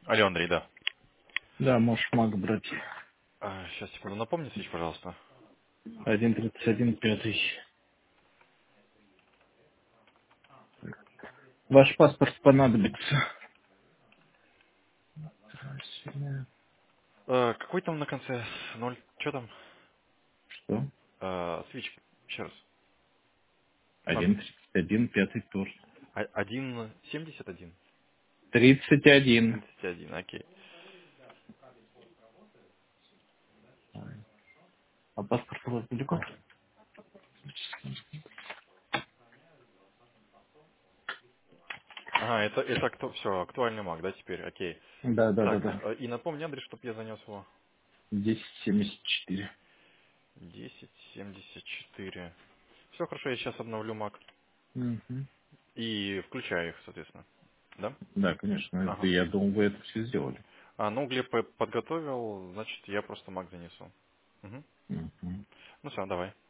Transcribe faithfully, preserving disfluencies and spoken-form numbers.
Алло, Андрей, да. Да, можешь маг брать. А, сейчас, секунду, напомни, свич, пожалуйста. один тридцать один пятый. Ваш паспорт понадобится. Э, какой там на конце? Ноль. Что там? Что? Э, свич, еще раз. Номер. один тридцать один пятый тур. А- Один семьдесят один. тридцать один. Тридцать один, окей. А паспорт у вас далеко? Ага, это, это кто, все, актуальный маг, да, теперь, окей. Да, да, да, Так, да. э, и напомни, Андрей, чтобы я занес его. десять семьдесят четыре. Десять семьдесят четыре. Все хорошо, я сейчас обновлю маг. Мгм. И включаю их, соответственно. Да? Да, конечно. Это Ага. я думал, вы это все сделали. А, ну, Глеб по- подготовил, значит, я просто маг занесу. Мгм. Мгм. Ну все, давай.